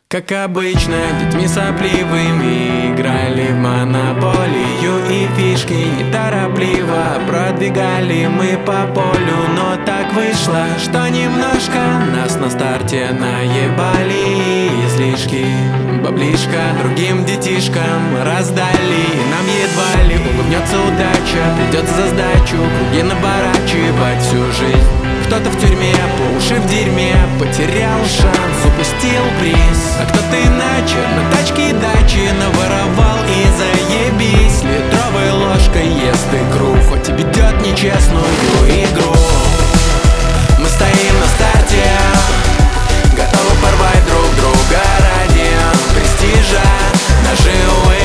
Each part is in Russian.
Как обычно, детьми сопливыми играли в монополию и фишки неторопливо продвигали мы по полю. Но так вышло, что немножко нас на старте наебали. Излишки, баблишка другим детишкам раздали. Нам едва ли улыбнется удача, придется за сдачу круги наворачивать всю жизнь. Кто-то в тюрьме, по уши в дерьме, потерял шанс, упустил приз. А кто-то иначе на тачке и даче наворовал и заебись. Литровой ложкой ест икру, хоть и ведет нечестную игру. Мы стоим на старте, готовы порвать друг друга ради престижа наживы.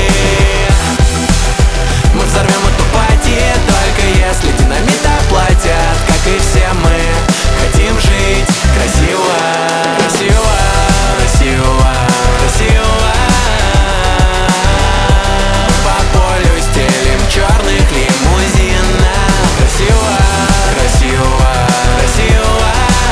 Мы взорвем эту пати, только если динамит оплатят. Как и все мы хотим жить красиво, красиво, красиво, красиво. По полю стелим черных лимузинов. Красиво, красиво, красиво.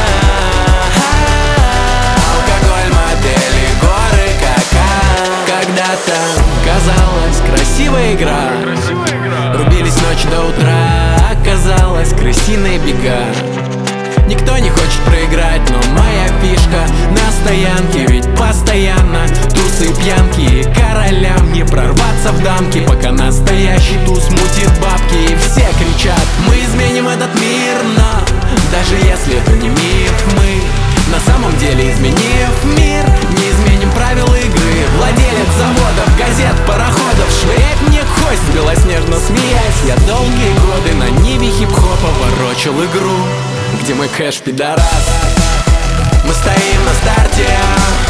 Алкоголь, модели, горы, кака. Когда-то казалось красивая игра, рубились ночь до утра. Оказалось крысиные бега. Никто не хочет проиграть, но моя фишка на стоянке. Ведь постоянно тусы и пьянки, королям не прорваться в дамки, пока настоящий туз мутит бабки. И все кричат: мы изменим этот мир. Но даже если это не миф, мы на самом деле, изменив мир, не изменим правила игры. Владелец заводов, газет, пароходов швыряет мне кость, белоснежно смеясь. Я долгие годы на ниве хип-хопа ворочал игру, где мой кэш пидорас. Мы стоим на старте,